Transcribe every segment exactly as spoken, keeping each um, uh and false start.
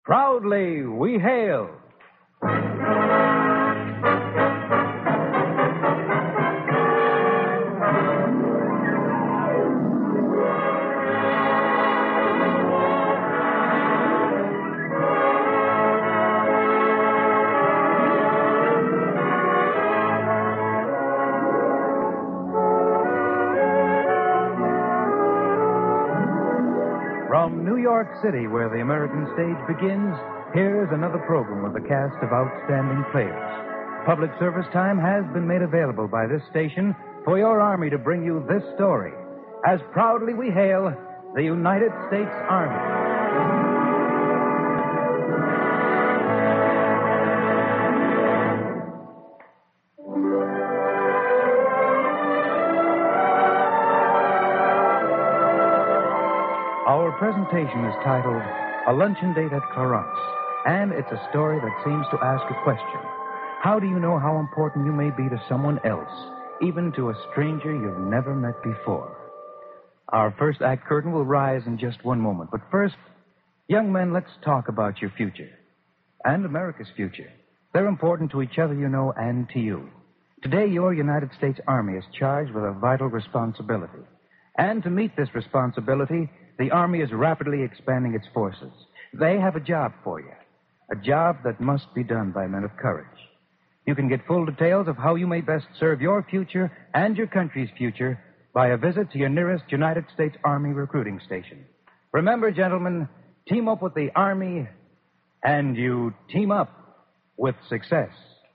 Proudly we hail. From New York City, where the American stage begins, here's another program with a cast of outstanding players. Public service time has been made available by this station for your Army to bring you this story. As proudly we hail the United States Army. Our presentation is titled A Luncheon Date at Clarence, and it's a story that seems to ask a question. How do you know how important you may be to someone else, even to a stranger you've never met before? Our first act curtain will rise in just one moment, but first, young men, let's talk about your future and America's future. They're important to each other, you know, and to you. Today, your United States Army is charged with a vital responsibility. And to meet this responsibility, the Army is rapidly expanding its forces. They have a job for you, a job that must be done by men of courage. You can get full details of how you may best serve your future and your country's future by a visit to your nearest United States Army recruiting station. Remember, gentlemen, team up with the Army, and you team up with success.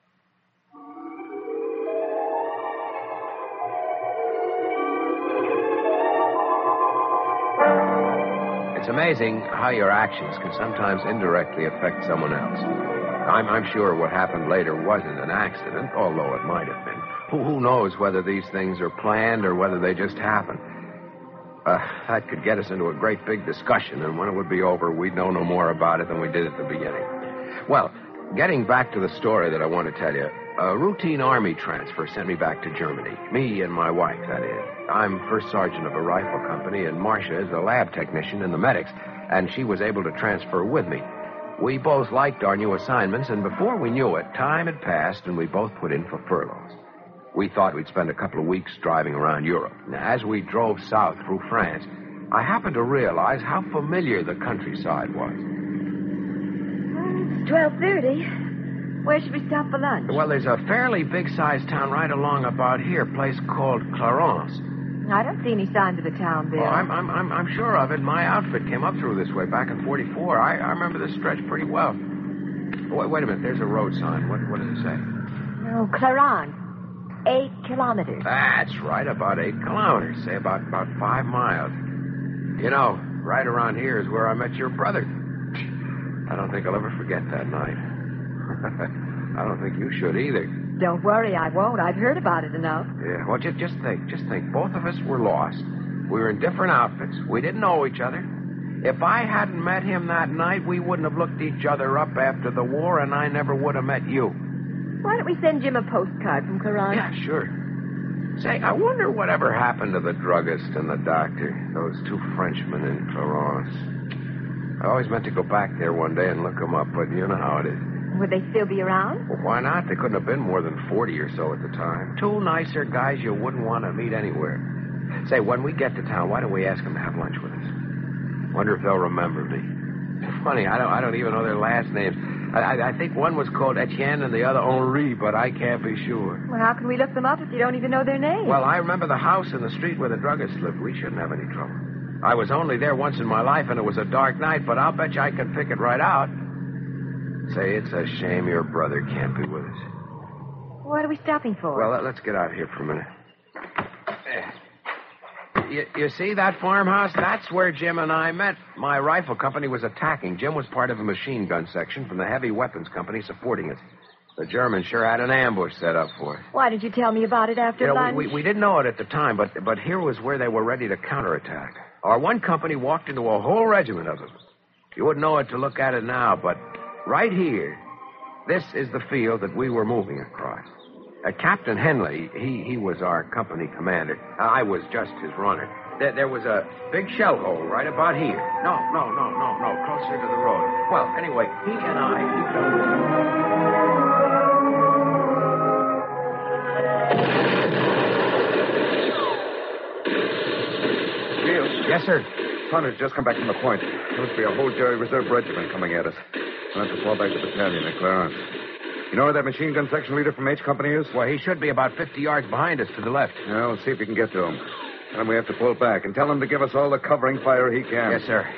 It's amazing how your actions can sometimes indirectly affect someone else. I'm, I'm sure what happened later wasn't an accident, although it might have been. Who, who knows whether these things are planned or whether they just happen? Uh, that could get us into a great big discussion, and when it would be over, we'd know no more about it than we did at the beginning. Well, getting back to the story that I want to tell you, a routine Army transfer sent me back to Germany. Me and my wife, that is. I'm first sergeant of a rifle company, and Marcia is a lab technician in the medics, and she was able to transfer with me. We both liked our new assignments, and before we knew it, time had passed, and we both put in for furloughs. We thought we'd spend a couple of weeks driving around Europe. Now, as we drove south through France, I happened to realize how familiar the countryside was. It's twelve thirty. Where should we stop for lunch? Well, there's a fairly big-sized town right along about here, a place called Clarence. I don't see any signs of a town, Bill. Oh, I'm, I'm, I'm, I'm sure of it. My outfit came up through this way back in forty-four. I, I remember this stretch pretty well. Wait, wait a minute. There's a road sign. What, what does it say? Oh, Clarence. Eight kilometers. That's right, about eight kilometers. Say about, about five miles. You know, right around here is where I met your brother. I don't think I'll ever forget that night. I don't think you should either. Don't worry, I won't. I've heard about it enough. Yeah, well, just, just think. Just think. Both of us were lost. We were in different outfits. We didn't know each other. If I hadn't met him that night, we wouldn't have looked each other up after the war, and I never would have met you. Why don't we send Jim a postcard from Clarence? Yeah, sure. Say, I wonder whatever happened to the druggist and the doctor, those two Frenchmen in Clarence. I always meant to go back there one day and look them up, but you know how it is. Would they still be around? Well, why not? They couldn't have been more than forty or so at the time. Two nicer guys you wouldn't want to meet anywhere. Say, when we get to town, why don't we ask them to have lunch with us? Wonder if they'll remember me. Funny, I don't I don't even know their last names. I, I, I think one was called Etienne and the other Henri, but I can't be sure. Well, how can we look them up if you don't even know their names? Well, I remember the house in the street where the druggist lived. We shouldn't have any trouble. I was only there once in my life, and it was a dark night, but I'll bet you I can pick it right out. Say, it's a shame your brother can't be with us. What are we stopping for? Well, let's get out here for a minute. You, you see that farmhouse? That's where Jim and I met. My rifle company was attacking. Jim was part of a machine gun section from the heavy weapons company supporting us. The Germans sure had an ambush set up for us. Why did you tell me about it after you know, lunch? We, we, we didn't know it at the time, but, but here was where they were ready to counterattack. Our one company walked into a whole regiment of them. You wouldn't know it to look at it now, but right here, this is the field that we were moving across. Uh, Captain Henley, he, he was our company commander. I was just his runner. There, there was a big shell hole right about here. No, no, no, no, no, closer to the road. Well, anyway, he and I... Fields? Yes, sir. Hunter's just come back from the point. There must be a whole Jerry Reserve regiment coming at us. We'll have to fall back to the battalion at Clarence. You know where that machine gun section leader from H Company is? Well, he should be about fifty yards behind us to the left. Yeah, we'll see if we can get to him. Tell him we have to pull back and tell him to give us all the covering fire he can. Yes, sir.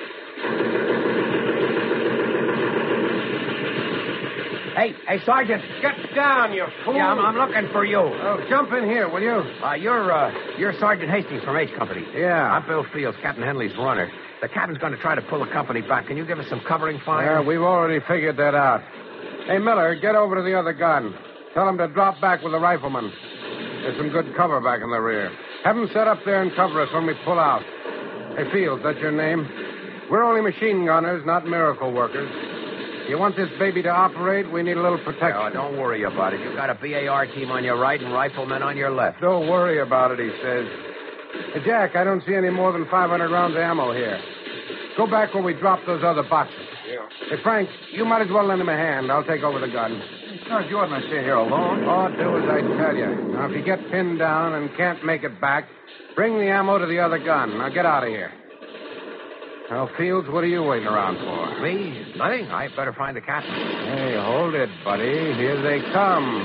Hey, hey, Sergeant. Get down, you fool. Yeah, I'm, I'm looking for you. Oh, jump in here, will you? Uh, you're, uh, you're Sergeant Hastings from H Company. Yeah. I'm Bill Fields, Captain Henley's runner. The captain's going to try to pull the company back. Can you give us some covering fire? Yeah, we've already figured that out. Hey, Miller, get over to the other gun. Tell him to drop back with the rifleman. There's some good cover back in the rear. Have him set up there and cover us when we pull out. Hey, Fields, that's your name? We're only machine gunners, not miracle workers. You want this baby to operate, we need a little protection. Oh, don't worry about it. You've got a B A R team on your right and riflemen on your left. Don't worry about it, he says. Hey, Jack, I don't see any more than five hundred rounds of ammo here. Go back where we dropped those other boxes. Yeah. Hey, Frank, you might as well lend him a hand. I'll take over the gun. Sarge, you oughtn't to stay here alone. Oh, do as I tell you. Now, if you get pinned down and can't make it back, bring the ammo to the other gun. Now, get out of here. Now, Fields, what are you waiting around for? Me? Nothing. I better find the captain. Hey, hold it, buddy. Here they come.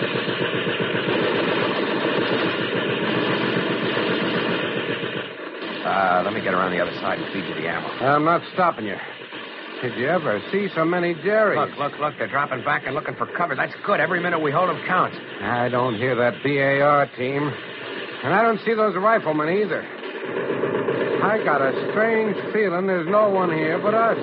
Uh, let me get around the other side and feed you the ammo. I'm not stopping you. Did you ever see so many Jerrys? Look, look, look. They're dropping back and looking for cover. That's good. Every minute we hold them counts. I don't hear that B A R team. And I don't see those riflemen either. I got a strange feeling there's no one here but us.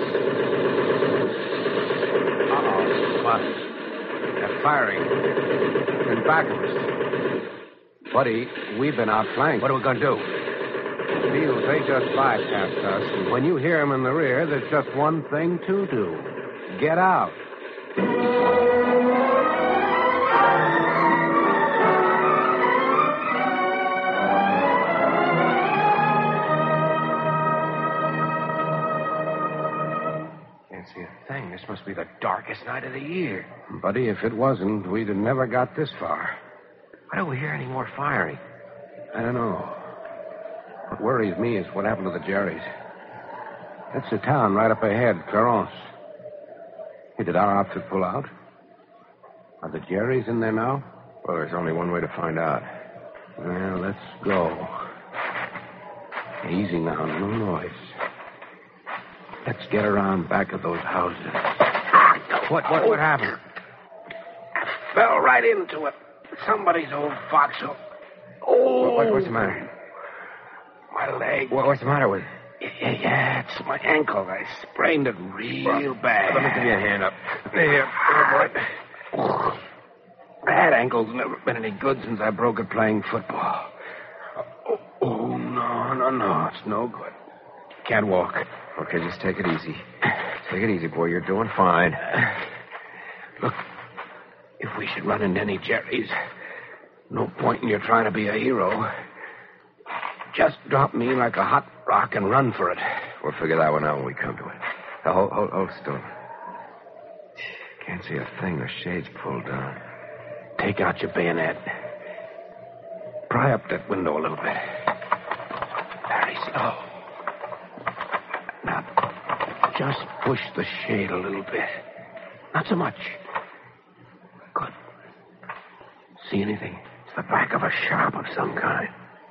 Uh-oh. What? They're firing. In back of us. Buddy, we've been outflanked. What are we going to do? Fields, they just bypassed us. And when you hear them in the rear, there's just one thing to do. Get out. Can't see a thing. This must be the darkest night of the year. Buddy, if it wasn't, we'd have never got this far. Why don't we hear any more firing? I don't know. What worries me is what happened to the Jerrys. That's the town right up ahead, Clarence. Hey, did our outfit pull out? Are the Jerrys in there now? Well, there's only one way to find out. Well, let's go. Easy now, no noise. Let's get around back of those houses. What, what, what happened? I fell right into it. Somebody's old foxhole. Oh! What, what's the matter? My leg. What, what's the matter with it? Yeah, yeah, it's my ankle. I sprained it real bad. Let me give you a hand up. There, there, boy. That ankle's never been any good since I broke it playing football. Oh, oh, no, no, no. It's no good. Can't walk. Okay, just take it easy. Take it easy, boy. You're doing fine. Look, if we should run into any Jerrys, no point in you trying to be a hero. Just drop me like a hot rock and run for it. We'll figure that one out when we come to it. Now, hold, hold, hold still. Can't see a thing. The shade's pulled down. Take out your bayonet. Pry up that window a little bit. Very slow. Now, just push the shade a little bit. Not so much. Good. See anything? It's the back of a shop of some kind.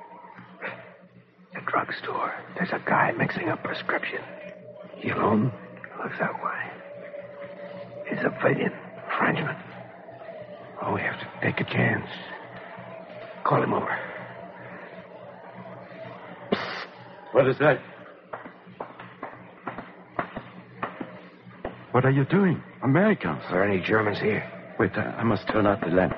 A drugstore. There's a guy mixing up prescription. You alone? Looks that way. He's a civilian. Frenchman. Oh, we have to take a chance. Call him over. Psst. What is that? What are you doing? Americans. Are there any Germans here? Wait, I, I must turn out the lamp.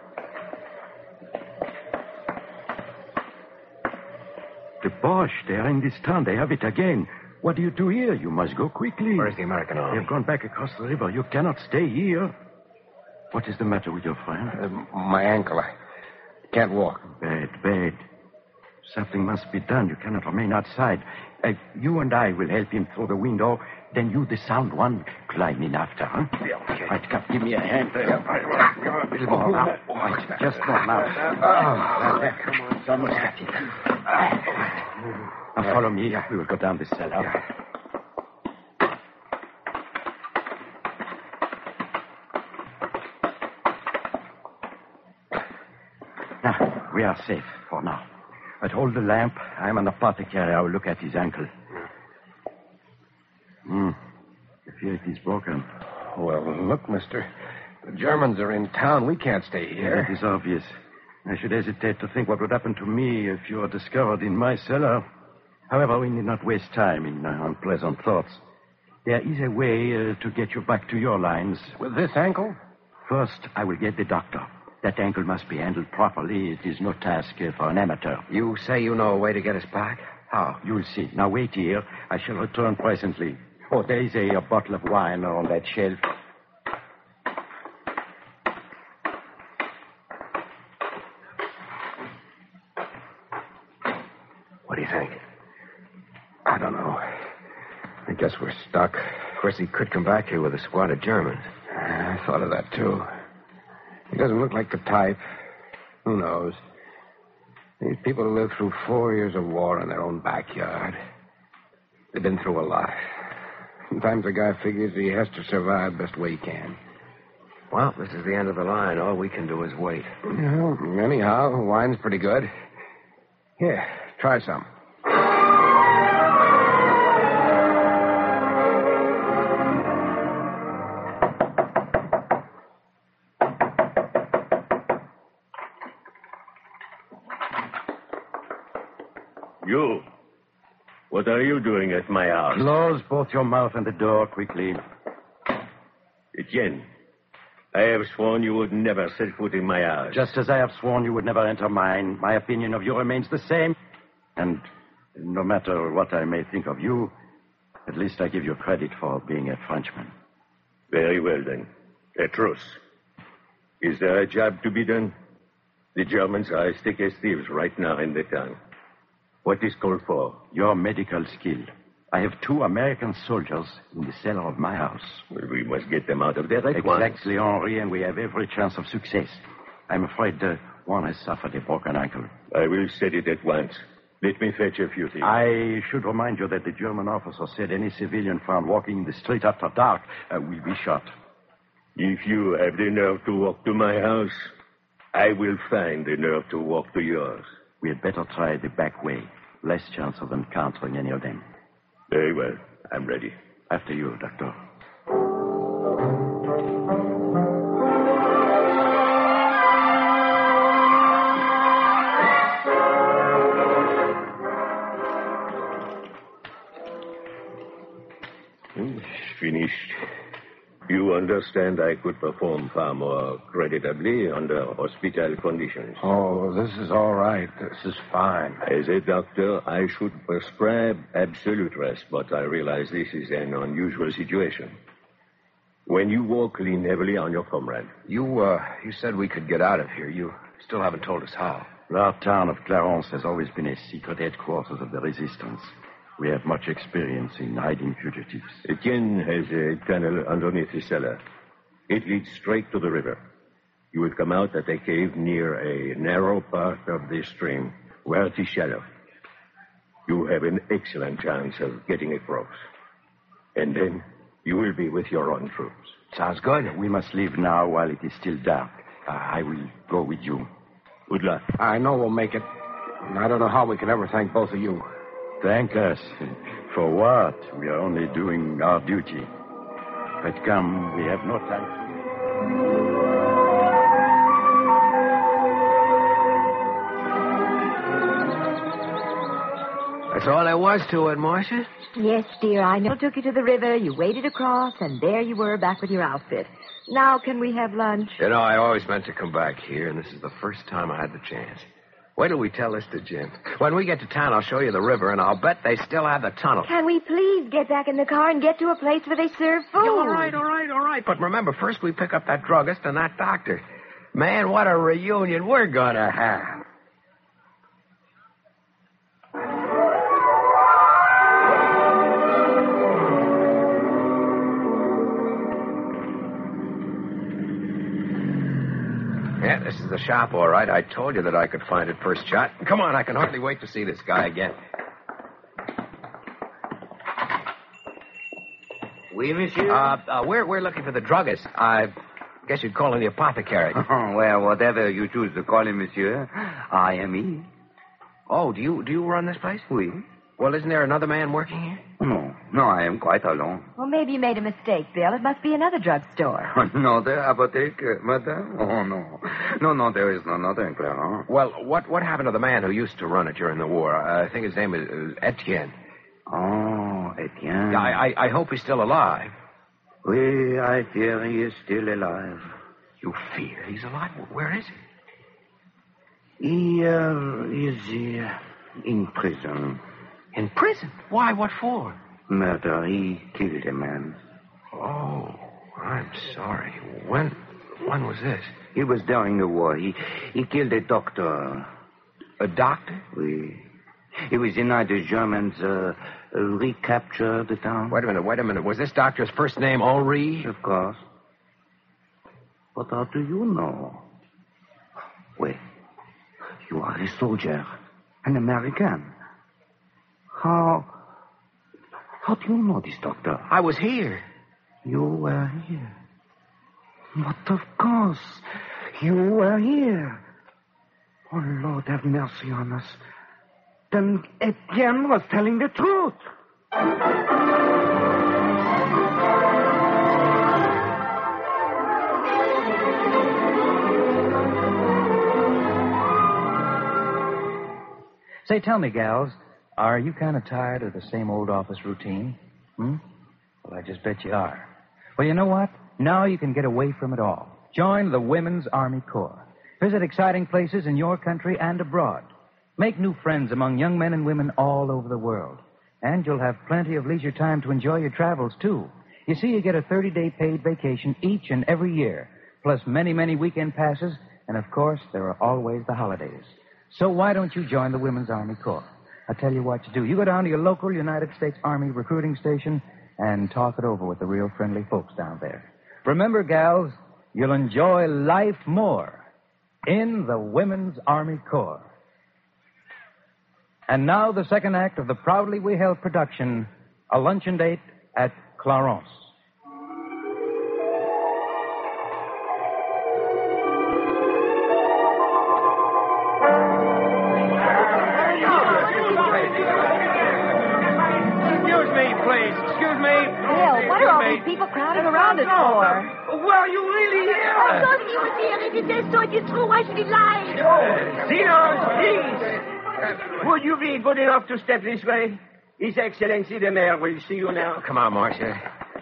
The Boche, they are in this town. They have it again. What do you do here? You must go quickly. Where's the American army? They've gone back across the river. You cannot stay here. What is the matter with your friend? Uh, my ankle. I can't walk. Bad, bad. Something must be done. You cannot remain outside. Uh, you and I will help him through the window. Then you, the sound one, climb in after, huh? Yeah, okay. Right, come, give me a hand there. A little more now. Right, just more now. Oh, there, come on. It's almost got it. Now follow me. We will go down this cellar. Now, we are safe for now. But hold the lamp. I'm an apothecary. I will look at his ankle. Hmm. I fear it is broken. Well, look, mister. The Germans are in town. We can't stay here. That is obvious. I should hesitate to think what would happen to me if you are discovered in my cellar. However, we need not waste time in uh, unpleasant thoughts. There is a way uh, to get you back to your lines. With this ankle? First, I will get the doctor. That ankle must be handled properly. It is no task uh, for an amateur. You say you know a way to get us back? How? You'll see. Now, wait here. I shall return presently. Oh, there is a, a bottle of wine on that shelf. What do you think? I don't know. I guess we're stuck. Of course, he could come back here with a squad of Germans. I thought of that, too. He doesn't look like the type. Who knows? These people live through four years of war in their own backyard. They've been through a lot. Sometimes a guy figures he has to survive best way he can. Well, this is the end of the line. All we can do is wait. Well, anyhow, wine's pretty good. Here, try some. You. What are you doing at my house? Close both your mouth and the door quickly. Etienne, I have sworn you would never set foot in my house. Just as I have sworn you would never enter mine, my opinion of you remains the same. And no matter what I may think of you, at least I give you credit for being a Frenchman. Very well, then. A truce. Is there a job to be done? The Germans are as thick as thieves right now in the town. What is called for? Your medical skill. I have two American soldiers in the cellar of my house. Well, we must get them out of there at once. Exactly, Henri, and we have every chance of success. I'm afraid uh, one has suffered a broken ankle. I will set it at once. Let me fetch a few things. I should remind you that the German officer said any civilian found walking in the street after dark uh, will be shot. If you have the nerve to walk to my house, I will find the nerve to walk to yours. We had better try the back way. Less chance of encountering any of them. Very well. I'm ready. After you, Doctor. Finished. You understand I could perform far more creditably under hospital conditions. Oh, this is all right. This is fine. As a doctor, I should prescribe absolute rest, but I realize this is an unusual situation. When you walk, lean heavily on your comrade. You, uh, you said we could get out of here. You still haven't told us how. Our town of Clarence has always been a secret headquarters of the resistance. We have much experience in hiding fugitives. Etienne has a tunnel underneath the cellar. It leads straight to the river. You will come out at a cave near a narrow part of the stream where it is shallow. You have an excellent chance of getting across. And then you will be with your own troops. Sounds good. We must leave now while it is still dark. Uh, I will go with you. Good luck. I know we'll make it. I don't know how we can ever thank both of you. Thank us. For what? We are only doing our duty. But come, we have no time. That's all there was to it, Marcia? Yes, dear, I know. Took you to the river, you waded across, and there you were back with your outfit. Now can we have lunch? You know, I always meant to come back here, and this is the first time I had the chance. Wait till we tell this to Jim. When we get to town, I'll show you the river, and I'll bet they still have the tunnel. Can we please get back in the car and get to a place where they serve food? Yeah, all right, all right, all right. But remember, first we pick up that druggist and that doctor. Man, what a reunion we're gonna have. Yeah, this is the shop, all right. I told you that I could find it first shot. Come on, I can hardly wait to see this guy again. Oui, monsieur? Uh, uh, we're, we're looking for the druggist. I guess you'd call him the apothecary. Oh, well, whatever you choose to call him, monsieur, I am he. Oh, do you do you run this place? Oui. Well, isn't there another man working here? No, no, I am quite alone. Well, maybe you made a mistake, Bill. It must be another drugstore. Another apotheke, madame? Oh, no. No, no, there is no another in Clarence. Well, what, what happened to the man who used to run it during the war? Uh, I think his name is uh, Etienne. Oh, Etienne. Yeah, I, I, I hope he's still alive. Oui, I fear he is still alive. You fear he's alive? Where is he? He uh, is uh, in prison. In prison? Why? What for? Murder. He killed a man. Oh, I'm sorry. When when was this? It was during the war. He he killed a doctor. A doctor? Oui. It was the night the Germans uh, recaptured the town. Wait a minute, wait a minute. Was this doctor's first name Henri? Of course. But how do you know? Wait. You are a soldier. An American. How... How do you know this doctor? I was here. You were here. But of course. You were here. Oh, Lord, have mercy on us. Then Etienne was telling the truth. Say, tell me, gals, are you kind of tired of the same old office routine? Hmm? Well, I just bet you are. Well, you know what? Now you can get away from it all. Join the Women's Army Corps. Visit exciting places in your country and abroad. Make new friends among young men and women all over the world. And you'll have plenty of leisure time to enjoy your travels, too. You see, you get a thirty-day paid vacation each and every year, plus many, many weekend passes, and, of course, there are always the holidays. So why don't you join the Women's Army Corps? I'll tell you what you do. You go down to your local United States Army recruiting station and talk it over with the real friendly folks down there. Remember, gals, you'll enjoy life more in the Women's Army Corps. And now the second act of the proudly we held production, A Luncheon Date at Clarence. Excuse me, please. Excuse me. Bill, what are all these people crowding around us for? Were you really here? I thought he was here. If it is so, it is true. Why should he lie? Silence, please. Would you be good enough to step this way? His Excellency the Mayor will see you now. Come on, Marcia.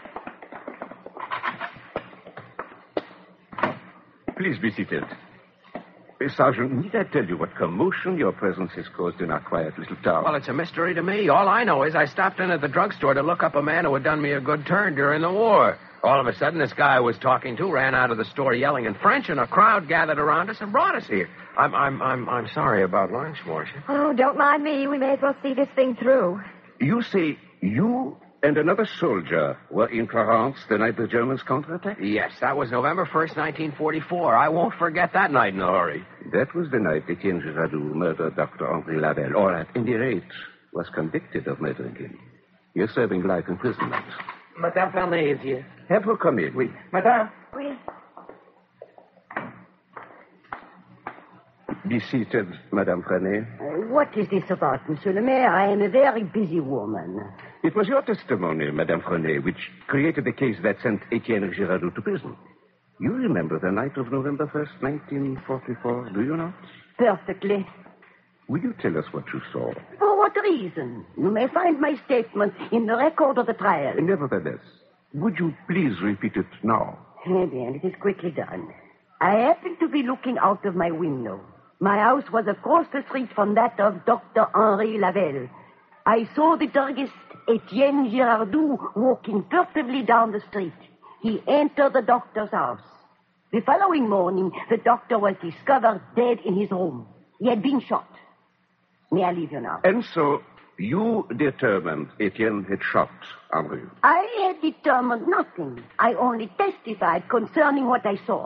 Please be seated. Uh, Sergeant, need I tell you what commotion your presence has caused in our quiet little town? Well, it's a mystery to me. All I know is I stopped in at the drugstore to look up a man who had done me a good turn during the war. All of a sudden, this guy I was talking to ran out of the store yelling in French, and a crowd gathered around us and brought us here. I'm, I'm, I'm, I'm sorry about lunch, Marcia. Oh, don't mind me. We may as well see this thing through. You say you and another soldier were in Clarence the night the Germans counterattacked? Yes, that was November first, nineteen forty-four. I won't forget that night in a hurry. That was the night Etienne Girardot murdered Doctor Henri Lavelle, or at any rate, was convicted of murdering him. You're serving life imprisonment. Madame Ferney is here. Have her come in. Oui. Madame? Oui. Be seated, Madame Frenay. Uh, what is this about, Monsieur le Maire? I am a very busy woman. It was your testimony, Madame Frenay, which created the case that sent Etienne Girardot to prison. You remember the night of November first, nineteen forty-four, do you not? Perfectly. Will you tell us what you saw? For what reason? You may find my statement in the record of the trial. Nevertheless, would you please repeat it now? Eh bien, it is quickly done. I happened to be looking out of my window. My house was across the street from that of Doctor Henri Lavelle. I saw the druggist Etienne Girardot walking furtively down the street. He entered the doctor's house. The following morning, the doctor was discovered dead in his room. He had been shot. May I leave you now? And so you determined Etienne had shot Henri? I had determined nothing. I only testified concerning what I saw.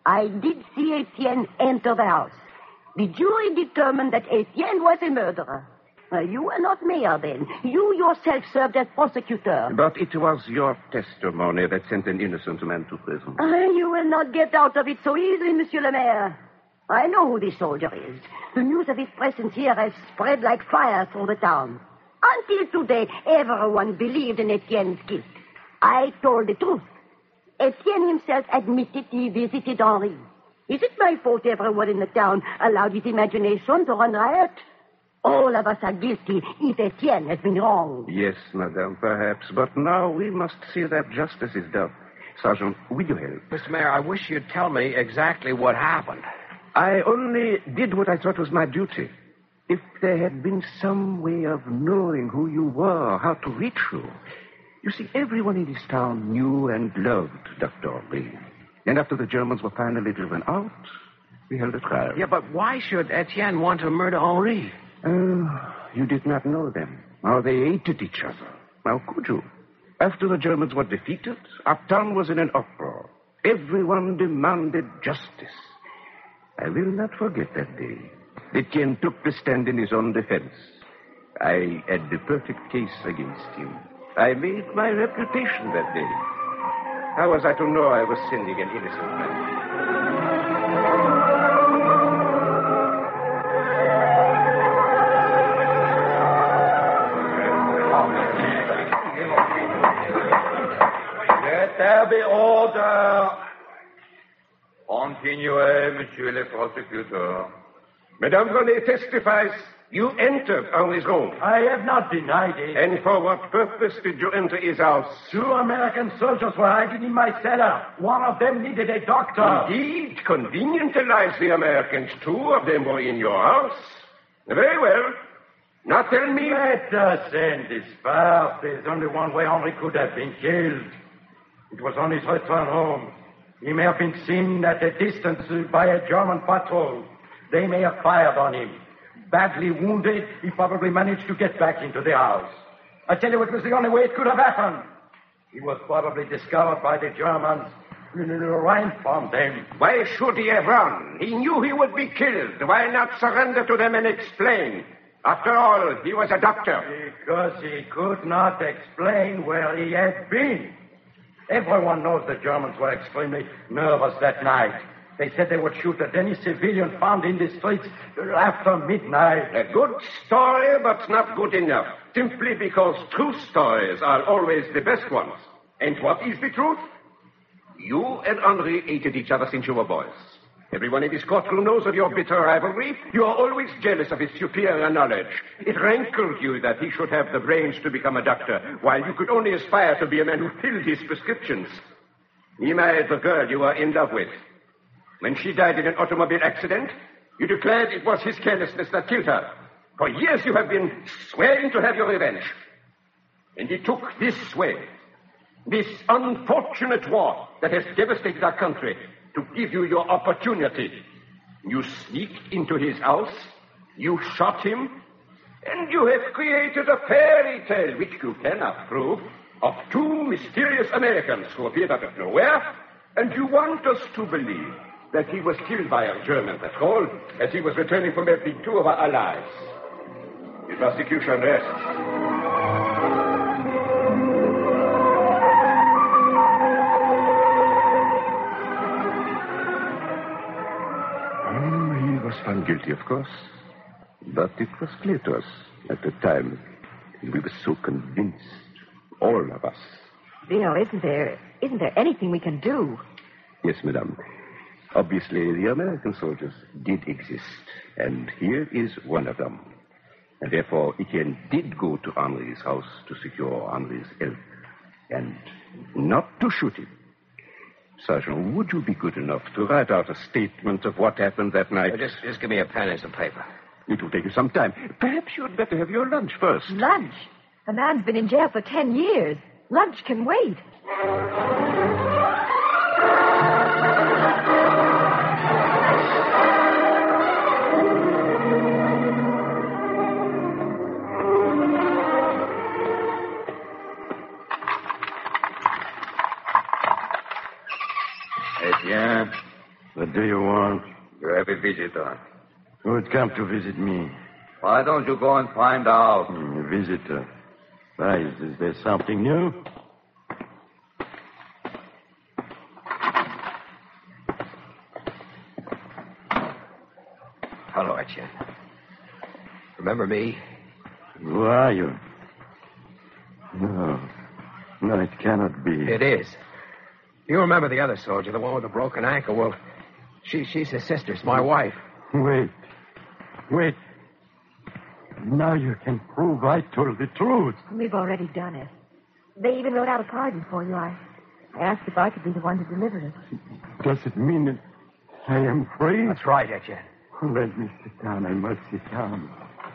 I did see Etienne enter the house. The jury determined that Etienne was a murderer. Uh, you were not mayor then. You yourself served as prosecutor. But it was your testimony that sent an innocent man to prison. Uh, you will not get out of it so easily, Monsieur le Maire. I know who this soldier is. The news of his presence here has spread like fire through the town. Until today, everyone believed in Etienne's guilt. I told the truth. Etienne himself admitted he visited Henri. Is it my fault everyone in the town allowed his imagination to run riot? All of us are guilty if Etienne has been wrong. Yes, madame, perhaps. But now we must see that justice is done. Sergeant, will you help? Mister Mayor, I wish you'd tell me exactly what happened. I only did what I thought was my duty. If there had been some way of knowing who you were, how to reach you. You see, everyone in this town knew and loved Doctor Henri. And after the Germans were finally driven out, we held a trial. Yeah, but why should Etienne want to murder Henri? Oh, you did not know them. How they hated each other. How could you? After the Germans were defeated, our town was in an uproar. Everyone demanded justice. I will not forget that day. Etienne took the stand in his own defense. I had the perfect case against him. I made my reputation that day. How was I to know I was sending an innocent man? Let there be order. Continuez, monsieur le prosecutor. Madame René testifies you entered Henri's room. I have not denied it. And for what purpose did you enter his house? Two American soldiers were hiding in my cellar. One of them needed a doctor. Indeed, convenient allies, the Americans. Two of them were in your house. Very well. Now tell me... Let us end this part. There's only one way Henri could have been killed. It was on his return home. He may have been seen at a distance by a German patrol. They may have fired on him. Badly wounded, he probably managed to get back into the house. I tell you, it was the only way it could have happened. He was probably discovered by the Germans, ran from them. Why should he have run? He knew he would be killed. Why not surrender to them and explain? After all, he was a doctor. Because he could not explain where he had been. Everyone knows the Germans were extremely nervous that night. They said they would shoot at any civilian found in the streets after midnight. A good story, but not good enough. Simply because true stories are always the best ones. And what is the truth? You and Henri hated each other since you were boys. Everyone in this courtroom knows of your bitter rivalry. You are always jealous of his superior knowledge. It rankled you that he should have the brains to become a doctor, while you could only aspire to be a man who filled his prescriptions. Nima, the girl you were in love with. When she died in an automobile accident, you declared it was his carelessness that killed her. For years you have been swearing to have your revenge. And he took this way, this unfortunate war that has devastated our country, to give you your opportunity. You sneaked into his house, you shot him, and you have created a fairy tale, which you cannot prove, of two mysterious Americans who appeared out of nowhere, and you want us to believe that he was killed by a German patrol as he was returning from helping two of our allies. The prosecution rests. Was found guilty, of course. But it was clear to us at the time. We were so convinced, all of us. Bill, isn't there, isn't there anything we can do? Yes, madame. Obviously, the American soldiers did exist, and here is one of them. And therefore, Etienne did go to Henri's house to secure Henri's help, and not to shoot him. Sergeant, would you be good enough to write out a statement of what happened that night? Uh, just, just give me a pen and some paper. It will take you some time. Perhaps you'd better have your lunch first. Lunch? A man's been in jail for ten years. Lunch can wait. Etienne, What do you want? You have a visitor. Who would come to visit me? Why don't you go and find out? Hmm, a visitor. Why, is, is there something new? Hello, Etienne. Remember me? Who are you? No. No, it cannot be. It is. You remember the other soldier, the one with the broken ankle? Well, she, she's his sister. It's my wife. Wait. Wait. Now you can prove I told the truth. We've already done it. They even wrote out a pardon for you. I, I asked if I could be the one to deliver it. Does it mean that I am free? That's right, Etienne. Let me sit down. I must sit down.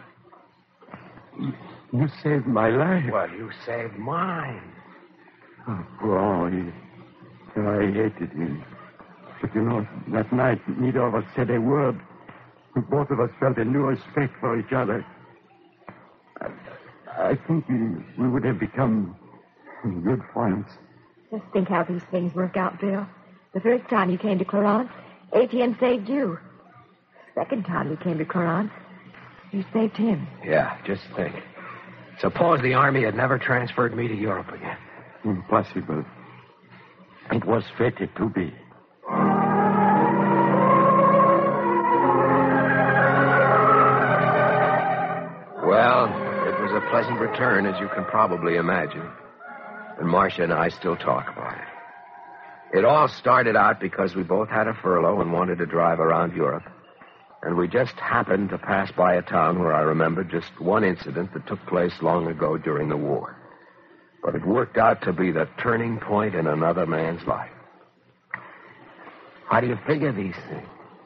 You saved my life. Well, you saved mine. Oh, poor Henri. I hated him. But you know, that night, neither of us said a word. Both of us felt a new respect for each other. I, I think we, we would have become good friends. Just think how these things work out, Bill. The first time you came to Clarence, Etienne saved you. Second time you came to Clarence, you saved him. Yeah, just think. Suppose the Army had never transferred me to Europe again. Impossible. It was fated to be. Well, it was a pleasant return, as you can probably imagine. And Marcia and I still talk about it. It all started out because we both had a furlough and wanted to drive around Europe. And we just happened to pass by a town where I remembered just one incident that took place long ago during the war. But it worked out to be the turning point in another man's life. How do you figure these things?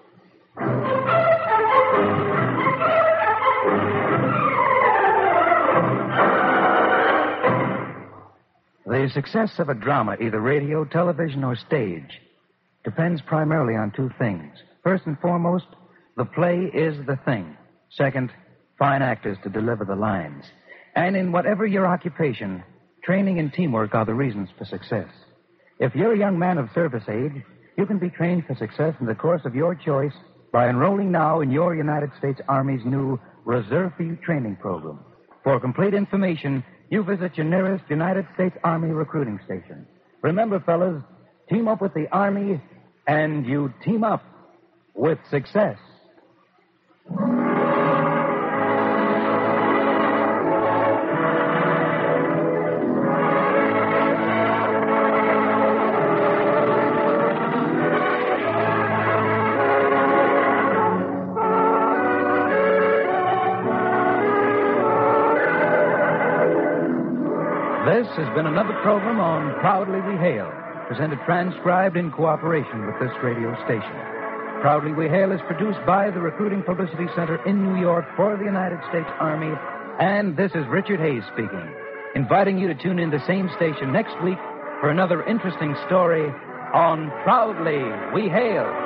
The success of a drama, either radio, television, or stage, depends primarily on two things. First and foremost, the play is the thing. Second, fine actors to deliver the lines. And in whatever your occupation, training and teamwork are the reasons for success. If you're a young man of service age, you can be trained for success in the course of your choice by enrolling now in your United States Army's new Reserve for You training program. For complete information, you visit your nearest United States Army recruiting station. Remember, fellas, team up with the Army, and you team up with success. This has been another program on Proudly We Hail, presented transcribed in cooperation with this radio station. Proudly We Hail is produced by the Recruiting Publicity Center in New York for the United States Army, and this is Richard Hayes speaking, inviting you to tune in the same station next week for another interesting story on Proudly We Hail.